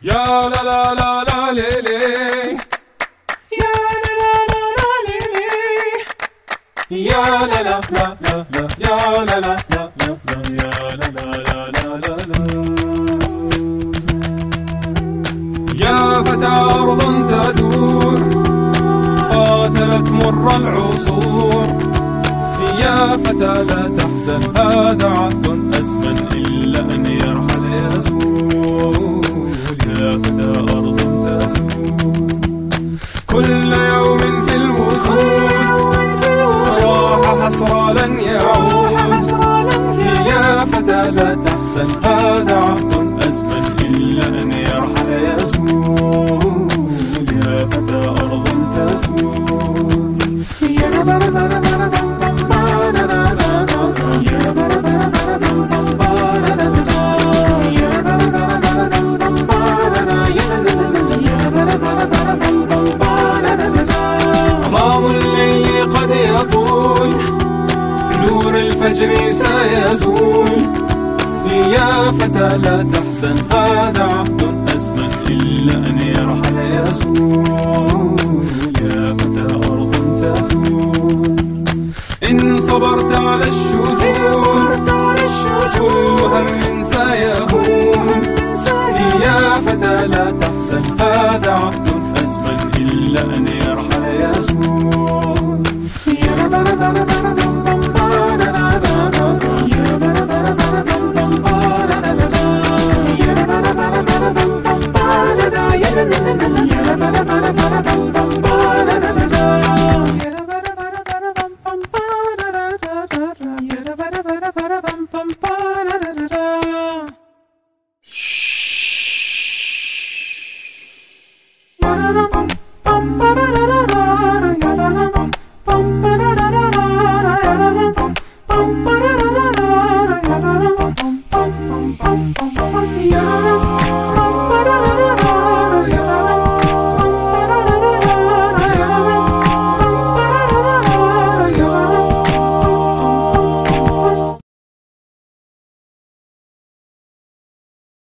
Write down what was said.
يا لا لا لا لا ليلي، يا لا لا لا لا ليلي، يا لا لا لا لا لا، يا لا لا لا لا لا، يا لا لا لا لا لا لا. يا فتى أرض تدور قاتلت مر العصور، يا فتى لا تحزن هذا عهد أزمن إلا أن يرحل يزول. يا فتى أرض تدور كل يوم في الوجود راح حسرى لن يعود. يا فتى لا تحزن هذا عهد أزمن إلا أن يرحل يزول. يا فتى أرض تدور يا ظلام الليل قد يطول نور الفجر سيزول. يا فتى لا تحزن هذا عهد أزمن إلا أن يرحل يزول. يا فتى أرض تدور إن صبرت على الشجون كل هم سيهون. يا فتى لا تحزن هذا عهد أزمن إلا أن